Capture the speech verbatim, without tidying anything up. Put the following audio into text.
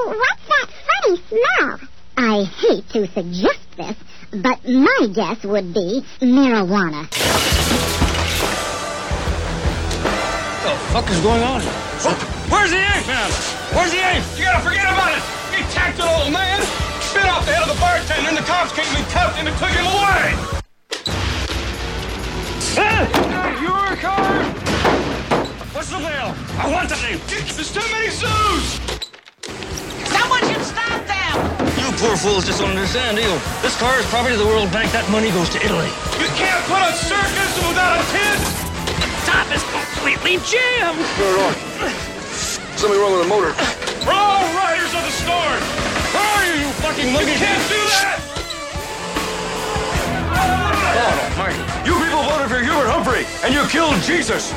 Oh, what's that funny smell? I hate to suggest this, but my guess would be marijuana. What the fuck is going on? Where's the ape, man? Where's the ape? You gotta forget about it! He attacked an old man, bit off the head of the bartender, and the cops came and cuffed him and took him away! Hey! Your car! What's the bail? I want the ape! There's too many zoos! Someone should stop them! You poor fools just don't understand, do you? This car is property of the World Bank. That money goes to Italy. You can't put a circus without a tent! Top is completely jammed! Turn it on. Something wrong with the motor. We're all riders of the storm! Where are you, you fucking monkey? You can't do that! Oh, Marty. You people voted for Hubert Humphrey, and you killed Jesus!